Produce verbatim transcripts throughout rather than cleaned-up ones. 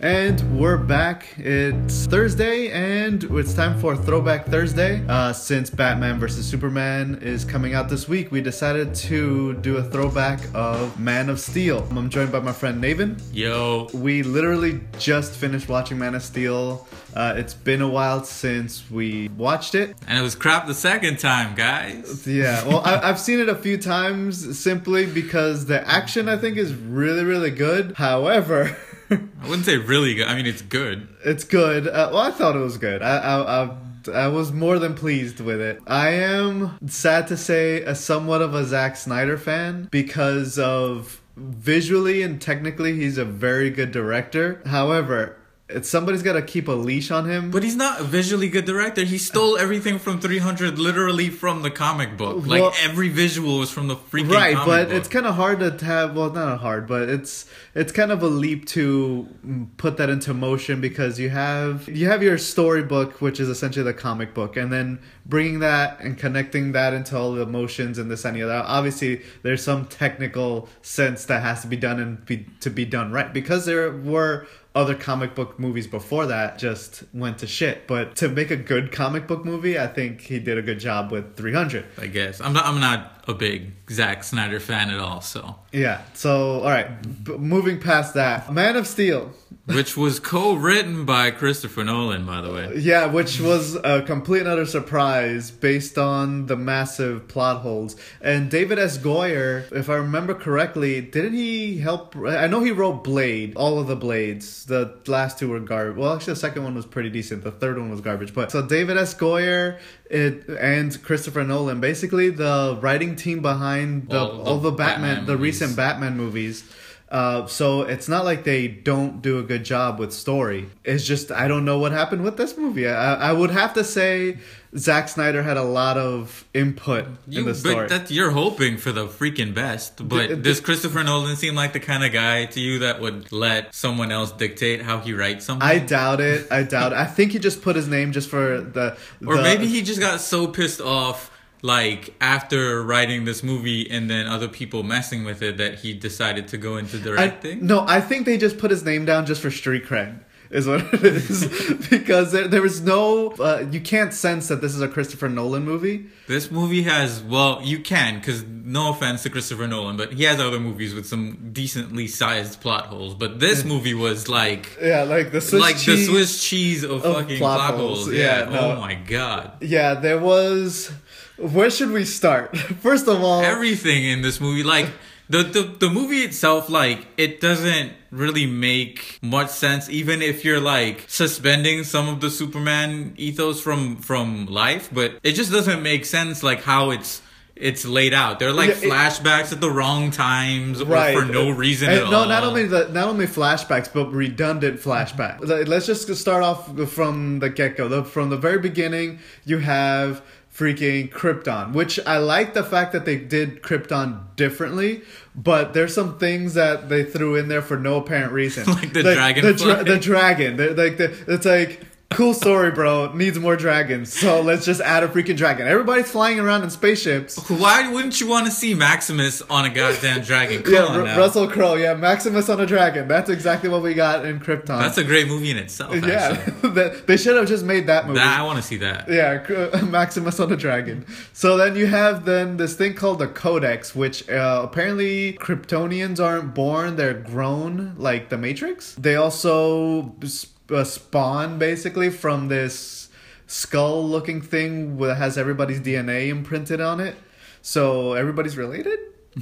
And we're back. It's Thursday, and it's time for Throwback Thursday. Uh, since Batman versus Superman is coming out this week, we decided to do a throwback of Man of Steel. I'm joined by my friend Naven. Yo. We literally just finished watching Man of Steel. Uh, it's been a while since we watched it. And it was crap the second time, guys. Yeah, well, I, I've seen it a few times simply because the action, I think, is really, really good. However... I wouldn't say really good. I mean, it's good. It's good. Uh, well, I thought it was good. I, I, I, I was more than pleased with it. I am, sad to say, a somewhat of a Zack Snyder fan because of visually and technically he's a very good director. However, it's, somebody's got to keep a leash on him. But he's not a visually good director. He stole everything from three hundred literally from the comic book. Like, well, every visual was from the freaking right, comic but book. it's kind of hard to have, well, not hard, but it's it's kind of a leap to put that into motion because you have you have your storybook, which is essentially the comic book, and then bringing that and connecting that into all the emotions and this and the other. Obviously, there's some technical sense that has to be done and be, to be done right because there were other comic book movies before that just went to shit. But to make a good comic book movie, I think he did a good job with three hundred. I guess. I'm not, I'm not a big Zack Snyder fan at all, so... Yeah, so, alright. B- moving past that. Man of Steel. Which was co-written by Christopher Nolan, by the way. Yeah, which was a complete and utter surprise based on the massive plot holes. And David S. Goyer, if I remember correctly, didn't he help... I know he wrote Blade, all of the Blades. The last two were garbage. Well, actually, the second one was pretty decent. The third one was garbage. But so David S. Goyer it, and Christopher Nolan, basically the writing team behind the, all, the, all the Batman, Batman the movies. recent Batman movies. Uh, so it's not like they don't do a good job with story. It's just I don't know what happened with this movie. I, I would have to say Zack Snyder had a lot of input you, in the story. But that you're hoping for the freaking best. But the, the, does Christopher Nolan seem like the kind of guy to you that would let someone else dictate how he writes something? I doubt it. I doubt it. I think he just put his name just for the... the or maybe he just got so pissed off like after writing this movie and then other people messing with it that he decided to go into directing? I, no, I think they just put his name down just for street cred. Is what it is. Because there, there was no... Uh, you can't sense that this is a Christopher Nolan movie. This movie has... Well, you can, because no offense to Christopher Nolan, but he has other movies with some decently sized plot holes. But this movie was like... Yeah, like the Swiss like cheese... the Swiss cheese of, of fucking plot, plot holes. holes. Yeah, yeah no. Oh my god. Yeah, there was... Where should we start? First of all... Everything in this movie, like... The, the the movie itself, like, it doesn't really make much sense, even if you're, like, suspending some of the Superman ethos from, from life. But it just doesn't make sense, like, how it's it's laid out. They're, like, yeah, it, flashbacks at the wrong times right. or for no reason and at no, all. No, not only the, not only flashbacks, but redundant flashbacks. Let's just start off from the get-go. The, from the very beginning, you have... freaking Krypton, which I like the fact that they did Krypton differently, but there's some things that they threw in there for no apparent reason. Like the like, dragon. The, dra- the dragon. They're, like the, it's like... Cool story, bro. Needs more dragons. So let's just add a freaking dragon. Everybody's flying around in spaceships. Why wouldn't you want to see Maximus on a goddamn dragon? Come yeah, on R- now. Russell Crowe. Yeah, Maximus on a dragon. That's exactly what we got in Krypton. That's a great movie in itself, actually. Yeah. They should have just made that movie. That, I want to see that. Yeah, Maximus on a dragon. So then you have then this thing called the Codex, which uh, apparently Kryptonians aren't born. They're grown like the Matrix. They also... a spawn basically from this skull looking thing that has everybody's D N A imprinted on it, so everybody's related.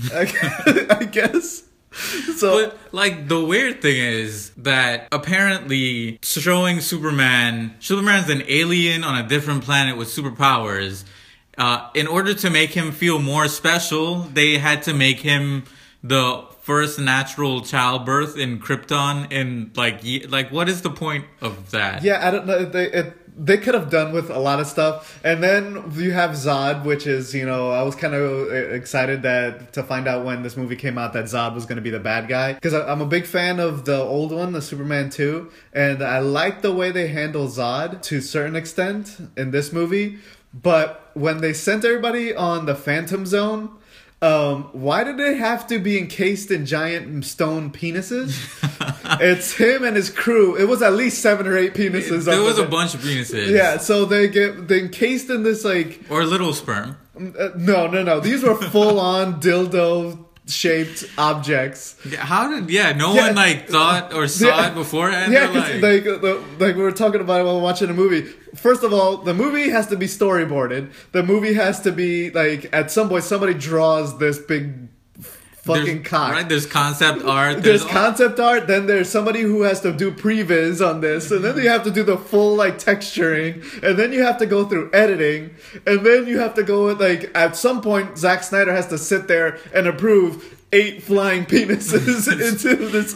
I guess. So, but like the weird thing is that apparently showing Superman, Superman's an alien on a different planet with superpowers. Uh, in order to make him feel more special, they had to make him the first natural childbirth in Krypton. And like, like, what is the point of that? Yeah, I don't know. They it, they could have done with a lot of stuff. And then you have Zod, which is, you know, I was kind of excited that to find out when this movie came out that Zod was going to be the bad guy, because I'm a big fan of the old one, the Superman two, and I like the way they handle Zod to a certain extent in this movie. But when they sent everybody on the Phantom Zone, Um, why did they have to be encased in giant stone penises? It's him and his crew. It was at least seven or eight penises. There was a there. bunch of penises. Yeah, so they get they encased in this like or little sperm. uh, no, no, no. These were full on dildo shaped objects. How did yeah? No Yeah. one like thought or saw Yeah. it beforehand. Yeah, They're 'cause, like, like the, like we were talking about it while watching a movie. First of all, the movie has to be storyboarded. The movie has to be like at some point somebody draws this big fucking there's- cock. Right? There's concept art. There's all- concept art, then there's somebody who has to do previs on this, and then you have to do the full like texturing, and then you have to go through editing, and then you have to go with like at some point Zack Snyder has to sit there and approve eight flying penises into this.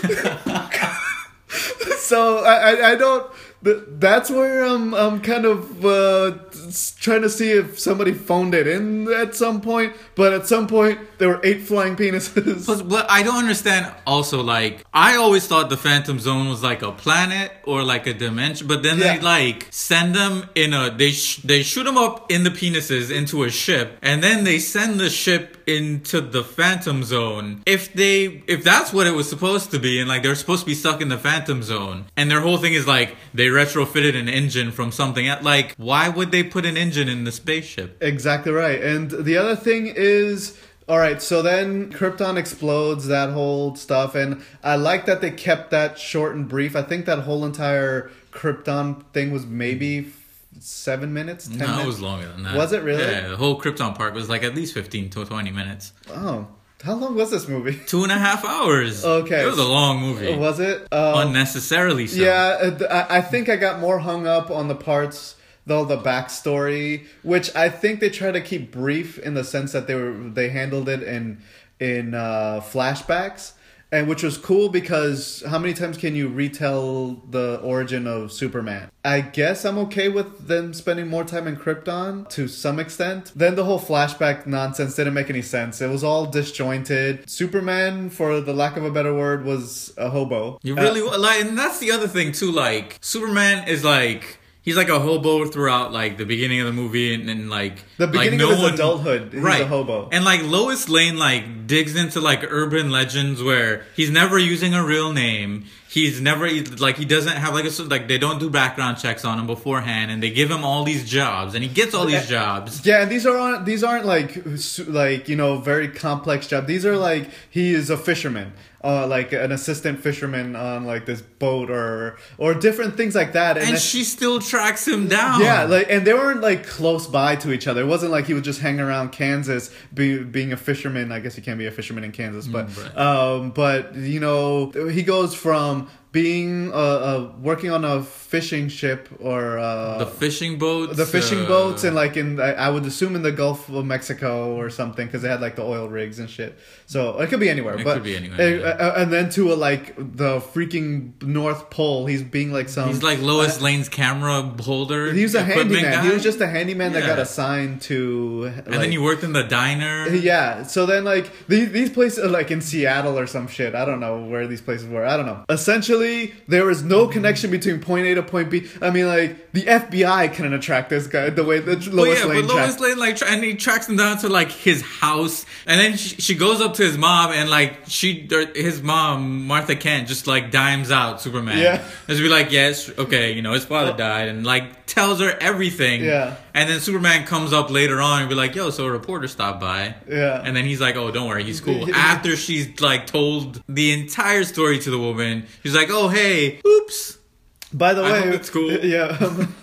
So I, I I don't. th- That's where I'm I'm kind of uh, s- trying to see if somebody phoned it in at some point. But at some point there were eight flying penises. Plus, what I don't understand also, like, I always thought the Phantom Zone was like a planet or like a dimension, but then Yeah. they like send them in a they sh- they shoot them up in the penises into a ship, and then they send the ship into the Phantom Zone. If they if that's what it was supposed to be, and like they're supposed to be stuck in the Phantom Zone, and their whole thing is like they retrofitted an engine from something else, like why would they put an engine in the spaceship? Exactly right. And the other thing is, all right, so then Krypton explodes, that whole stuff, and I like that they kept that short and brief. I think that whole entire Krypton thing was maybe f- seven minutes, ten No, minutes. it was longer than that. Was it really? Yeah, the whole Krypton park was like at least fifteen to twenty minutes. Oh, how long was this movie? Two and a half hours. Okay. It was a long movie. Was it? Um, Unnecessarily so. Yeah, uh, I I think I got more hung up on the parts, though, the backstory, which I think they try to keep brief in the sense that they were they handled it in in uh, flashbacks, and which was cool because how many times can you retell the origin of Superman? I guess I'm okay with them spending more time in Krypton to some extent. Then the whole flashback nonsense didn't make any sense. It was all disjointed. Superman, for the lack of a better word, was a hobo. You Uh, really like, and that's the other thing too. Like Superman is like he's like a hobo throughout like the beginning of the movie, and, and like The beginning like, no of his one, adulthood, he's right? a hobo. And like Lois Lane like digs into like urban legends where he's never using a real name. He's never like he doesn't have like a like they don't do background checks on him beforehand, and they give him all these jobs, and he gets all these jobs. Yeah, and these are on, these aren't like su- like you know very complex jobs. These are like he is a fisherman, uh, like an assistant fisherman on like this boat or or different things like that. And then- she still tracks him down. yeah, like and they weren't like close by to each other. It wasn't like he would just hang around Kansas be, being a fisherman. I guess you can't be a fisherman in Kansas, but Mm, right. um, but you know he goes from being uh, uh working on a fishing ship or uh the fishing boats. the fishing uh, boats and like in I I would assume in the Gulf of Mexico or something because they had like the oil rigs and shit. So it could be anywhere. It but could be anywhere, uh, yeah. uh, and then to a, like the freaking North Pole, he's being like some. He's like Lois Lane's camera holder. He was a equipment handyman. guy. He was just a handyman that Yeah. got assigned to. Like, And then he worked in the diner. Yeah. So then, like these these places, are like in Seattle or some shit. I don't know where these places were. I don't know. Essentially, there was no connection between point A to point B. I mean, like the F B I couldn't track this guy the way that But Lois yeah, Lane but Lois tracked. Lane like, tra- and he tracks him down to like his house, and then she, she goes up to his mom, and like she, or his mom, Martha Kent, just like dimes out Superman. Yeah. Just be like, yes, okay, you know, his father died, and like tells her everything. Yeah. And then Superman comes up later on and be like, yo, so a reporter stopped by. Yeah. And then he's like, oh, don't worry, he's cool. After she's like told the entire story to the woman, she's like, oh, hey, oops. By the I way, hope it's cool. Yeah.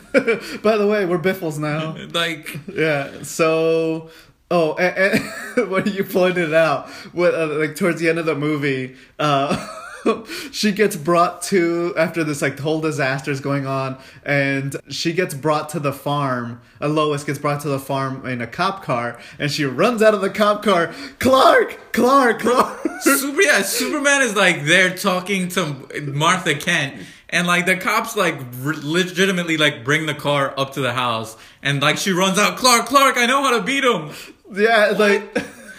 By the way, we're Biffles now. Like, Yeah. So, oh, and, and when you pointed out, what uh, like towards the end of the movie, uh, she gets brought to after this like whole disaster is going on, and she gets brought to the farm. Uh, Lois gets brought to the farm in a cop car, and she runs out of the cop car. Clark, Clark, Clark. Super, yeah, Superman is like there talking to Martha Kent, and like the cops like re- legitimately like bring the car up to the house, and like she runs out, Clark, Clark, I know how to beat him. Yeah, like.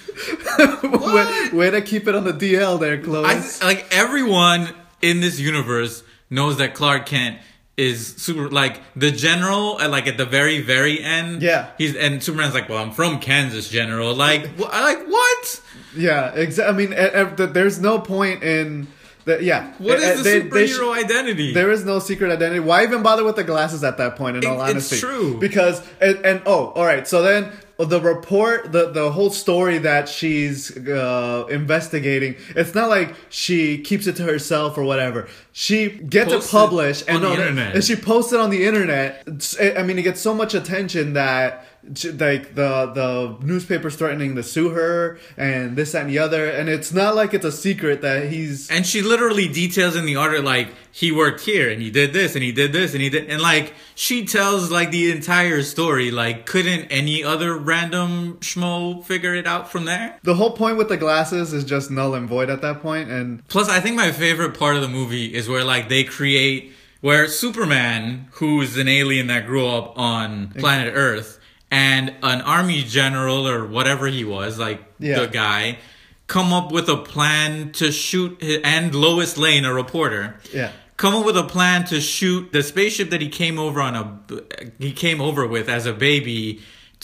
way, way to keep it on the D L there, Chloe. I like everyone in this universe knows that Clark Kent is super like the general at like at the very very end. Yeah. He's and Superman's like, well, I'm from Kansas, General. Like, wh- I like what? Yeah, exactly. I mean, uh, uh, there's no point in that. Yeah. What is Uh, the they- superhero they sh- identity? There is no secret identity. Why even bother with the glasses at that point? In all It- honesty, it's true. Because and, and oh, all right. So then the report, the the whole story that she's uh, investigating, it's not like she keeps it to herself or whatever. She gets Posts it published it and on the no, internet. and she posts it on the internet. It's- I mean, it gets so much attention that. Like the the newspapers threatening to sue her and this that, and the other, and it's not like it's a secret that he's And she literally details in the article like he worked here and he did this and he did this and he did and like she tells like the entire story. Like, couldn't any other random schmo figure it out from there? the whole point with the glasses is just null and void at that point. And Plus, I think my favorite part of the movie is where like they create where Superman, who's an alien that grew up on planet Earth, and an army general or whatever he was, like Yeah. the guy, come up with a plan to shoot, and Lois Lane, a reporter, yeah, come up with a plan to shoot the spaceship that he came over on a he came over with as a baby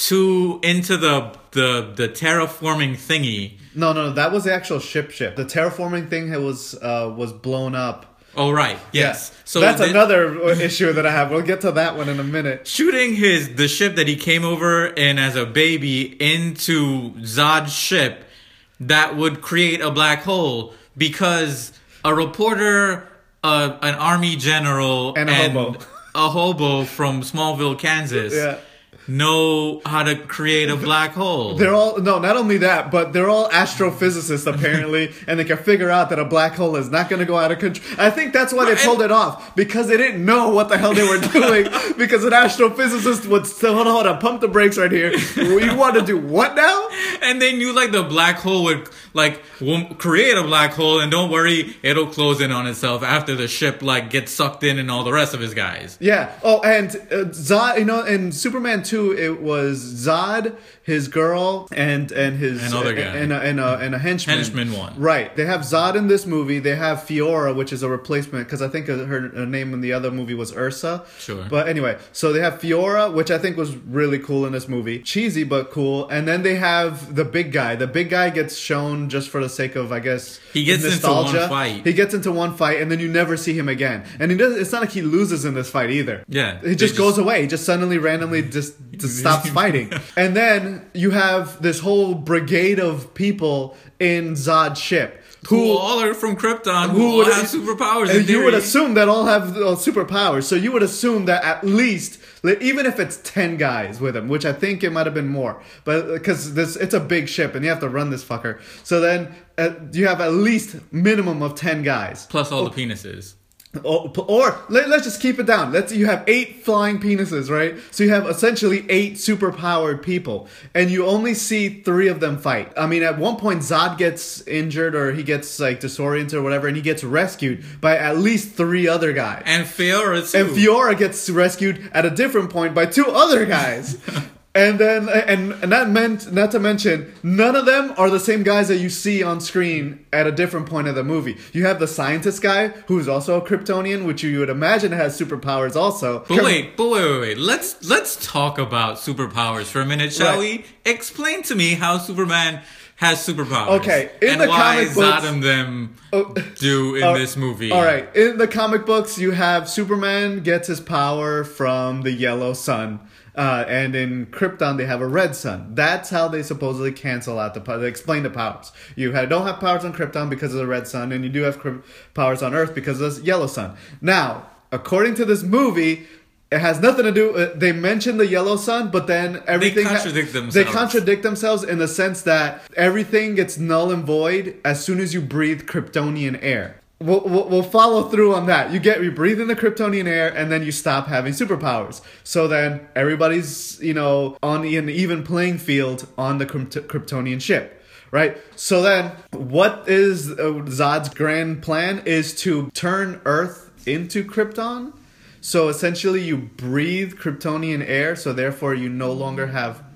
to into the the the terraforming thingy. no, no, that was the actual ship. Ship. The terraforming thing was uh was blown up. Oh right, yes. Yeah. So that's the- another issue that I have. We'll get to that one in a minute. shooting his the ship that he came over in as a baby into Zod's ship that would create a black hole because a reporter, uh, an army general, And a hobo. a hobo from Smallville, Kansas, Yeah. know how to create a black hole. They're all no, not only that, but they're all astrophysicists apparently, and they can figure out that a black hole is not going to go out of control. I think that's why they Right, pulled and- it off, because they didn't know what the hell they were doing. Because an astrophysicist would say, "Hold on, hold on, pump the brakes right here. You want to do what now?" And they knew like the black hole would like will create a black hole, and don't worry, it'll close in on itself after the ship like gets sucked in and all the rest of his guys. Yeah. Oh, and uh, Zod, you know, in Superman two, it was Zod, his girl, and and his Another guy. and a, and a, and a henchman. Henchman one. Right. They have Zod in this movie. They have Fiora, which is a replacement because I think her, her name in the other movie was Ursa. Sure. But anyway, so they have Fiora, which I think was really cool in this movie. Cheesy but cool. And then they have the big guy. The big guy gets shown just for the sake of, I guess, He gets into nostalgia. one fight. He gets into one fight, and then you never see him again. And he does. It's not like he loses in this fight either. Yeah, He they just just- goes away. He just suddenly, randomly, just, just stops fighting. And then you have this whole brigade of people in Zod's ship. Who all are from Krypton, who, all would- have superpowers. In And you would theory. assume that all have uh, superpowers. So you would assume that at least, like, even if it's ten guys with him, which I think it might have been more, but because this it's a big ship and you have to run this fucker. So then uh, you have at least minimum of ten guys. plus all the penises. Or, or let, let's just keep it down. Let's you have eight flying penises, right? So you have essentially eight superpowered people, and you only see three of them fight. I mean, at one point Zod gets injured or he gets like disoriented or whatever, and he gets rescued by at least three other guys. And Fiora too. And Fiora gets rescued at a different point by two other guys. And then, and, and that meant, not to mention, none of them are the same guys that you see on screen at a different point of the movie. You have the scientist guy, who's also a Kryptonian, which you would imagine has superpowers also. But wait, but wait, wait, wait. Let's let's talk about superpowers for a minute, shall Right. we? Explain to me how Superman has superpowers. Okay, in and the why comic books- Zod and them Oh, do in uh, this movie. All right, in the comic books, you have Superman gets his power from the yellow sun. Uh, and in Krypton, they have a red sun. That's how they supposedly cancel out the power. They explain the powers. You have, don't have powers on Krypton because of the red sun, and you do have cryp- powers on Earth because of the yellow sun. Now, according to this movie, it has nothing to do. Uh, they mention the yellow sun, but then everything ha- contradict themselves. They contradict themselves in the sense that everything gets null and void as soon as you breathe Kryptonian air. We'll, we'll, we'll follow through on that. You get you breathe in the Kryptonian air, and then you stop having superpowers. So then everybody's you know on an even playing field on the Krypt- Kryptonian ship, right? So then, what is uh, Zod's grand plan? Is to turn Earth into Krypton. So essentially, you breathe Kryptonian air, so therefore you no longer have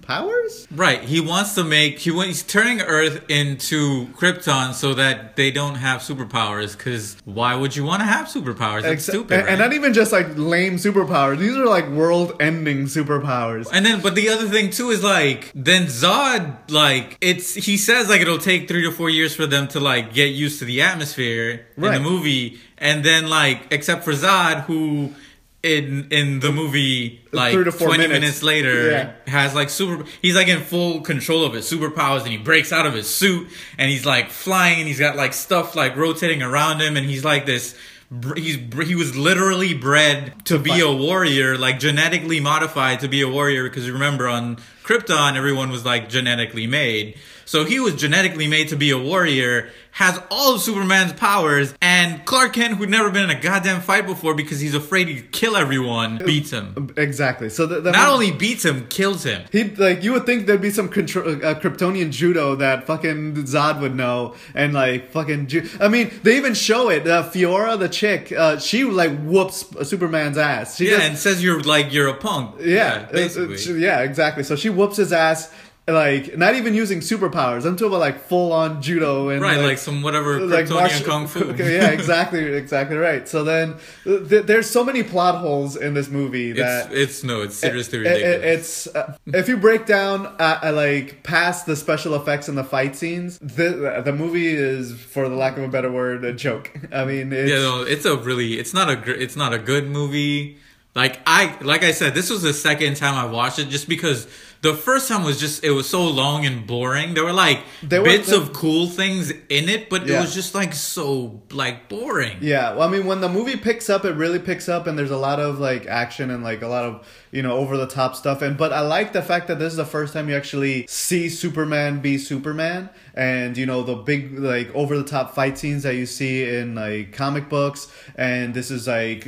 powers? Right. He wants to make he wa- he's turning Earth into Krypton so that they don't have superpowers. Because why would you want to have superpowers? It's Ex- stupid. And, right? and not even just like lame superpowers. These are like world-ending superpowers. And then, but the other thing too is like, then Zod, like, it's, he says like it'll take three to four years for them to like get used to the atmosphere Right. in the movie. And then like, except for Zod, who in, in the movie, like Three to four twenty minutes. minutes, later Yeah. has like super, he's like in full control of his superpowers and he breaks out of his suit and he's like flying and he's got like stuff like rotating around him and he's like this, He's he was literally bred to be a warrior, like genetically modified to be a warrior. Because remember, on Krypton, everyone was like genetically made. So he was genetically made to be a warrior, has all of Superman's powers, and Clark Kent, who'd never been in a goddamn fight before because he's afraid he'd kill everyone, beats him. Exactly. So the, the Not only beats him, kills him. he like you would think there'd be some contro- uh, Kryptonian judo that fucking Zod would know, and like fucking. Ju- I mean, they even show it. Uh, Fiora, the chick, uh, she like whoops Superman's ass. She Yeah, does- and says you're like you're a punk. yeah, basically. uh, she- yeah, exactly. So she whoops his ass. Like, not even using superpowers. I'm talking about like full on judo and Right, like, like some whatever like Kryptonian martial- kung fu. Yeah, exactly, exactly right. So then, th- there's so many plot holes in this movie that It's, it's no, it's seriously it- it- ridiculous. it's uh, if you break down uh, uh, like past the special effects and the fight scenes, the the movie is, for the lack of a better word, a joke. I mean, it's, Yeah, no, it's a really, it's not a, gr- it's not a good movie. Like I, like I said, this was the second time I watched it, just because the first time was just, it was so long and boring. There were like There were- bits there- of cool things in it, but Yeah. it was just like so like boring. Yeah, well, I mean, when the movie picks up, it really picks up, and there's a lot of like action and like a lot of, you know, over the top stuff. And but I like the fact that this is the first time you actually see Superman be Superman, and you know the big like over the top fight scenes that you see in like comic books. And this is like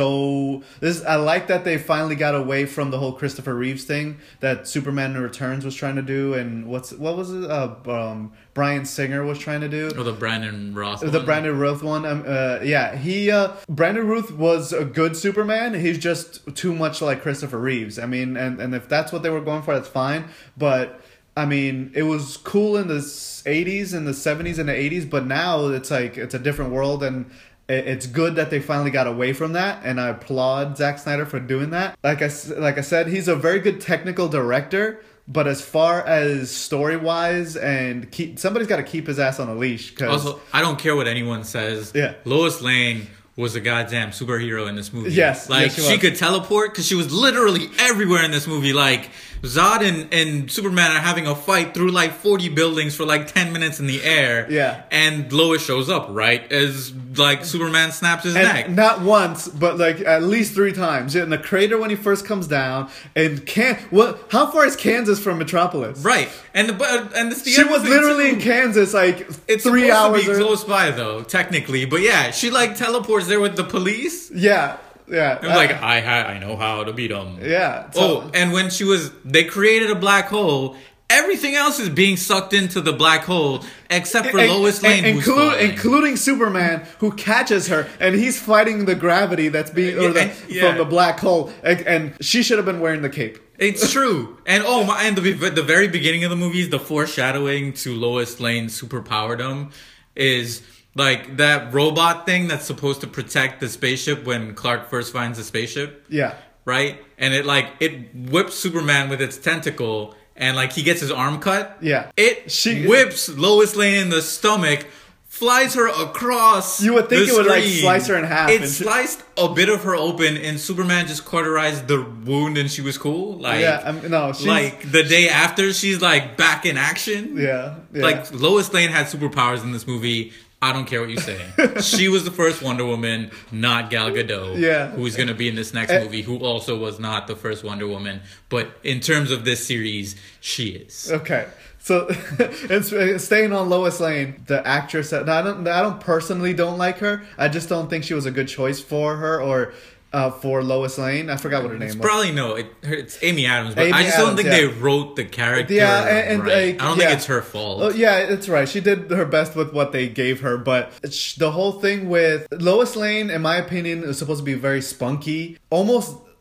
so. This I like that they finally got away from the whole Christopher Reeves thing that Superman Returns was trying to do, and what's what was it? Uh, um, Bryan Singer was trying to do. Or the Brandon Ross. The one. Brandon Ruth one, um, uh, yeah, he, uh, Brandon Ruth was a good Superman. He's just too much like Christopher Reeves. I mean, and, and if that's what they were going for, that's fine. But I mean, it was cool in the eighties and the seventies and the eighties, but now it's like it's a different world, and it- it's good that they finally got away from that. And I applaud Zack Snyder for doing that. Like I s- like I said, he's a very good technical director. But as far as story wise, and keep somebody's got to keep his ass on a leash. Cause Also, I don't care what anyone says. Yeah. Lois Lane was a goddamn superhero in this movie. Yes, like yes, she she, was. could teleport because she was literally everywhere in this movie. Like Zod and, and Superman are having a fight through like forty buildings for like ten minutes in the air. Yeah. and Lois shows up right as like Superman snaps his neck. and not once, but like at least three times. In the crater when he first comes down, and can what? How far is Kansas from Metropolis? Right, and the but and it's the She other was thing, literally too. in Kansas like It's three supposed hours. to be or- close by though, technically. But yeah, she like teleports there with the police. yeah, yeah. I'm like, I ha- I know how to beat them. yeah. so- Oh, and when she was, they created a black hole. Everything else is being sucked into the black hole except for And- Lois Lane, and- who's include- falling. including Superman, who catches her, and he's fighting the gravity that's being or Yeah, the, and- yeah. from the black hole, and, and she should have been wearing the cape. It's true. And oh my, and the the very beginning of the movie is the foreshadowing to Lois Lane's superpowerdom is like that robot thing that's supposed to protect the spaceship when Clark first finds the spaceship. Yeah. Right? And it like it whips Superman with its tentacle and like he gets his arm cut. Yeah. It She- whips Lois Lane in the stomach, flies her across. You would think the it would, like, screen. slice her in half It and she- sliced a bit of her open, and Superman just cauterized the wound, and she was cool. Like, Yeah, um, no, she's- like the day after, she's like back in action. Yeah. yeah. Like Lois Lane had superpowers in this movie. I don't care what you say. She was the first Wonder Woman, not Gal Gadot. Yeah. Who's going to be in this next Eh. movie, who also was not the first Wonder Woman. But in terms of this series, she is. Okay, so it's uh, staying on Lois Lane, the actress. That, I don't, I don't personally don't like her. I just don't think she was a good choice for her or uh, for Lois Lane. I forgot what her name It's was. probably no, it, it's Amy Adams, but Amy I just don't Adams, think yeah. they wrote the character Yeah, and, and right. like, I don't yeah. think it's her fault. Oh, yeah, it's right. She did her best with what they gave her, but sh- the whole thing with Lois Lane, in my opinion, is supposed to be very spunky, almost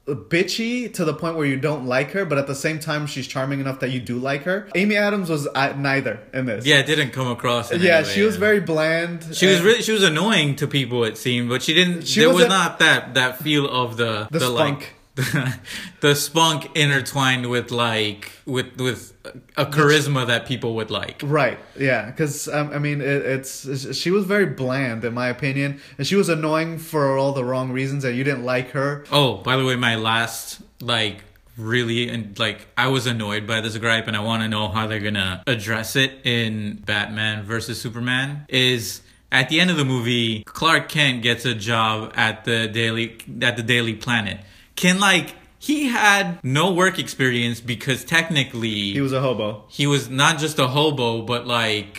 bitchy to the point where you don't like her, but at the same time she's charming enough that you do like her. Amy Adams was uh, neither in this. Yeah, it didn't come across. In yeah, any way, she was yeah. very bland. She was really she was annoying to people, it seemed, but she didn't. She there was was a- not that that feel of the The spunk. like the spunk intertwined with like with with a charisma that people would like. Right, yeah, because um, I mean, it, it's she was very bland in my opinion, and she was annoying for all the wrong reasons, and you didn't like her. Oh, by the way, my last like really and like I was annoyed by this gripe, and I want to know how they're gonna address it in Batman versus Superman. Is at the end of the movie, Clark Kent gets a job at the Daily at the Daily Planet. Can like he had no work experience because technically He was a hobo. he was not just a hobo, but like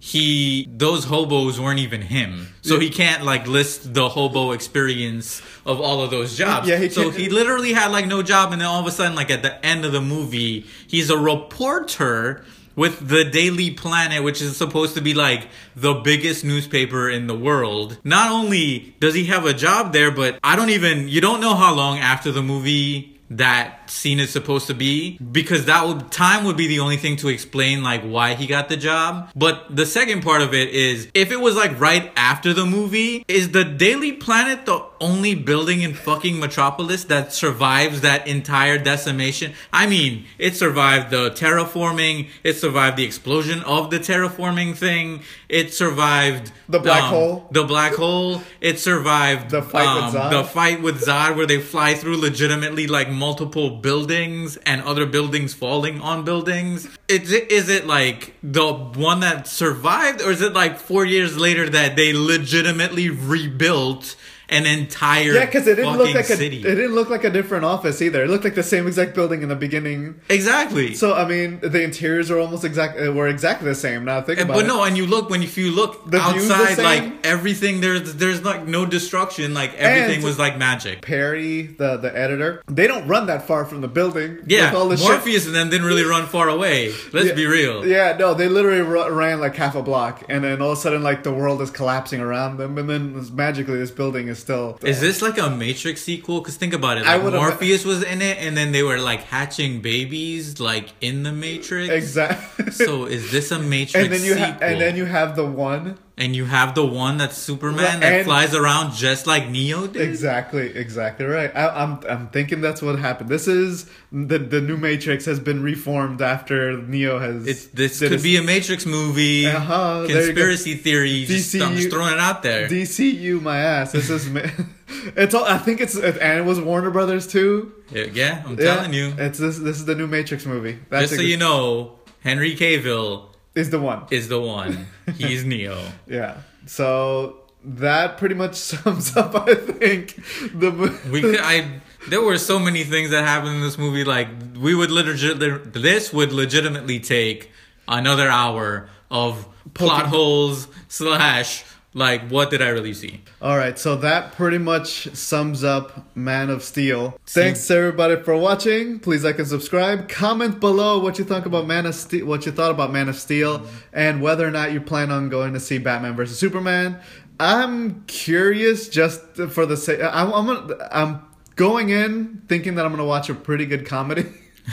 he those hobos weren't even him, so he can't like list the hobo experience of all of those jobs. Yeah, he so can't- he literally had like no job, and then all of a sudden, like at the end of the movie, he's a reporter with the Daily Planet, which is supposed to be like the biggest newspaper in the world. Not only does he have a job there, but I don't even, you don't know how long after the movie that scene is supposed to be, because that would, time would be the only thing to explain like why he got the job. But the second part of it is, if it was like right after the movie, is the Daily Planet the only building in fucking Metropolis that survives that entire decimation? I mean, it survived the terraforming, it survived the explosion of the terraforming thing, it survived The black um, hole. the black hole, it survived The fight um, with Zod. the fight with Zod, where they fly through legitimately like multiple buildings and other buildings falling on buildings. Is it, is it like the one that survived, or is it like four years later that they legitimately rebuilt an entire Yeah, because it didn't look like a city? it didn't look like a different office either. It looked like the same exact building in the beginning. Exactly. So I mean, the interiors are almost exact uh, were exactly the same. Now think And- about but it. no, and you look when if you look The view's the outside, same. like everything there's there's like no destruction, like everything And- was like magic. Perry, the the editor, they don't run that far from the building. Yeah, with all the shit. Morpheus and them didn't really run far away. Let's Yeah. be real. Yeah, no, they literally ru- ran like half a block, and then all of a sudden, like the world is collapsing around them, and then magically this building is still. Is this like a Matrix sequel? Because think about it. I Like would've- Morpheus was in it, and then they were like hatching babies, like in the Matrix. exactly? So is this a Matrix and then you sequel? ha- and then you have the one. And you have the one that's Superman that And- flies around just like Neo did. Exactly, exactly right. I, I'm I'm thinking that's what happened. This is the the new Matrix has been reformed after Neo has. It's this did could his- be a Matrix movie. Uh-huh, there you go. Conspiracy theory. Just, D C U I'm just throwing it out there. D C U my ass. This is ma- it's all. I think it's and it was Warner Brothers too. yeah, yeah, I'm Yeah, telling you. it's this. This is the new Matrix movie. That's Just so a- you know, Henry Cavill is the one. is the one. He's Neo. Yeah. So that pretty much sums up, I think, the movie. We could, I there were so many things that happened in this movie. Like we would literally, this would legitimately take another hour of plot Poking- holes slash like what did I really see? All right, so that pretty much sums up Man of Steel. Thanks everybody for watching. Please like and subscribe. Comment below what you think about Man of Steel, what you thought about Man of Steel, and whether or not you plan on going to see Batman versus Superman. I'm curious, just for the sake. I'm I'm, gonna, I'm going in thinking that I'm gonna watch a pretty good comedy.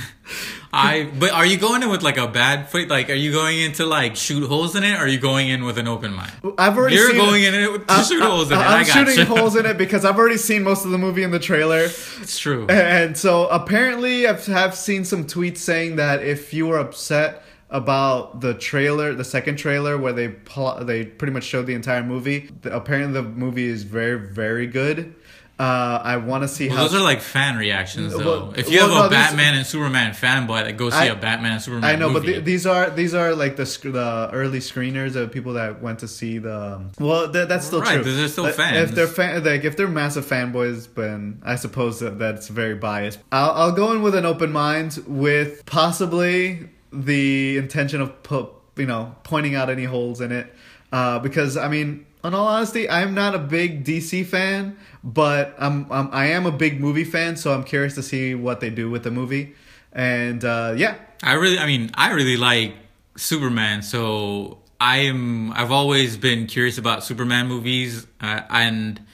I but are you going in with like a bad foot? Like, are you going in to like shoot holes in it, or are you going in with an open mind? I've already You're seen going it. in it with to I'm- shoot holes in it. I'm I got shooting you. holes in it because I've already seen most of the movie in the trailer. It's true. And so apparently I've have seen some tweets saying that if you were upset about the trailer, the second trailer where they pl- they pretty much showed the entire movie, the, apparently the movie is very, very good. Uh, I want to see Well, how... those are like fan reactions, though. Well- if you well, have no, a these- Batman and Superman fanboy that go see I- a Batman and Superman I know, movie, but th- these are these are like the sc- the early screeners of people that went to see the. um, Well, th- that's still Right, true. they're still Like, fans. If they're fan, like if they're massive fanboys, then I suppose that that's very biased. I'll, I'll go in with an open mind, with possibly the intention of pu- you know pointing out any holes in it, uh, because I mean, in all honesty, I'm not a big D C fan, but I'm, I'm I am a big movie fan, so I'm curious to see what they do with the movie, and uh, yeah. I really, I mean, I really like Superman, so I am. I've always been curious about Superman movies, uh, and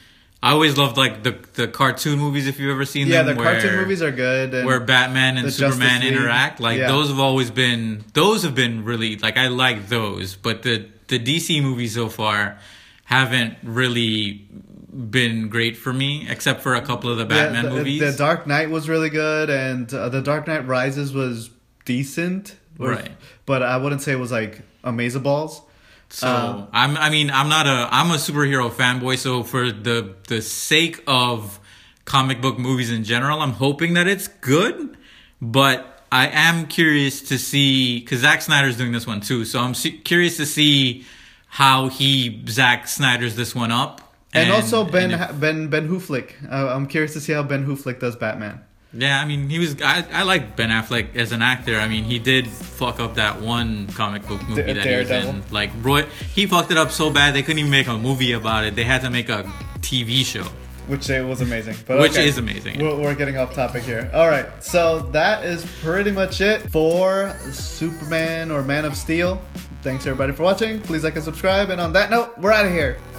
I always loved like the the cartoon movies if you've ever seen Yeah, them. the where, cartoon movies are good. And where Batman and the Superman Justice League. interact. Like Yeah. those have always been those have been really like I like those. But the the D C movies so far haven't really been great for me, except for a couple of the Batman Yeah, the, movies. The Dark Knight was really good, and uh, the Dark Knight Rises was decent, Right. But I wouldn't say it was like amazeballs. So Um, I'm I mean I'm not a I'm a superhero fanboy, so for the the sake of comic book movies in general, I'm hoping that it's good, but I am curious to see because Zack Snyder's doing this one too, so I'm se- curious to see how he Zack Snyder's this one up. And, also Ben and if- Ben Ben Hooflick. Uh, I'm curious to see how Ben Hooflick does Batman. yeah, I mean he was I I like Ben Affleck as an actor. I mean he did fuck up that one comic book movie Da- that he was Daredevil. in. Like Roy, he fucked it up so bad they couldn't even make a movie about it. They had to make a T V show. Which it was amazing. But Which okay. is amazing. We're, we're getting off topic here. All right, so that is pretty much it for Superman or Man of Steel. Thanks everybody for watching. Please like and subscribe. And on that note, we're out of here.